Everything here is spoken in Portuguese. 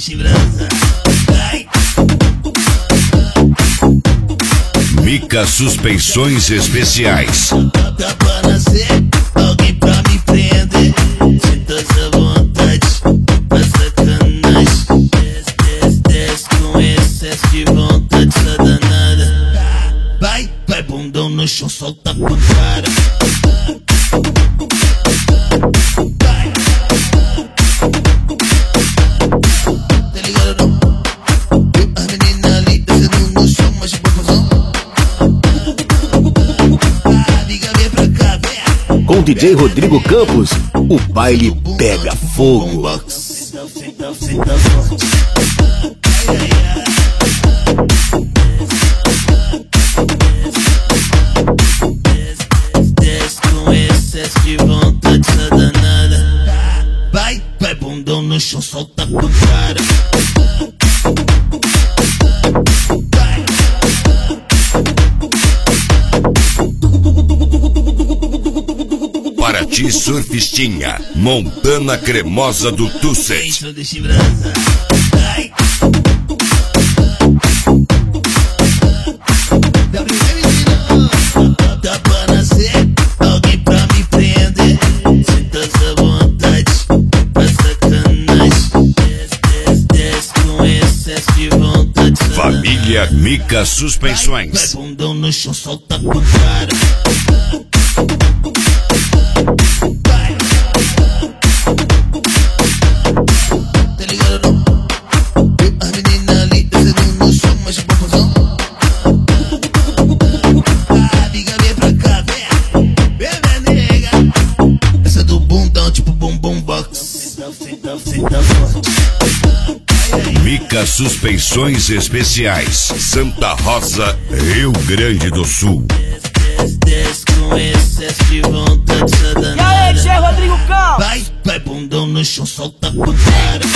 deixa brasa. Mica Suspensões Especiais. Tá pra nascer alguém pra me prender. Sinto essa vontade pra sacanagem. Desce com excesso de vontade, só danada. Vai bundão no chão, solta pro cara. Tá ligado não? As meninas ali descendo no chão, mas de confusão. Amiga, vem pra cá, vem. Com DJ Rodrigo Campos, o baile pega fogo. Senta forte. Ai, ai, ai. Desce com excesso de vontade, só danada. Vai bundão no chão, solta pro cara. Paraty Surfistinha, Montana Cremosa do Tusset. Só deixa brasa. Tá pra nascer alguém pra me prender. Sinto essa vontade pra sacanagem. Desce com excesso de vontade, só Família Mica vai Suspensões. bundão no chão, solta pro cara. Tá ligado não? As meninas ali descendo no chão, mas de confusão. Amiga, vem pra cá, vem. Vem, nega. Essa do bundão, tipo bumbum box. Senta forte. Mica Suspensões Especiais, Santa Rosa, Rio Grande do Sul. Desce com excesso de vontade, só danada. E aí, DJ Rodrigo Campos? Vai bundão no chão, solta pro cara.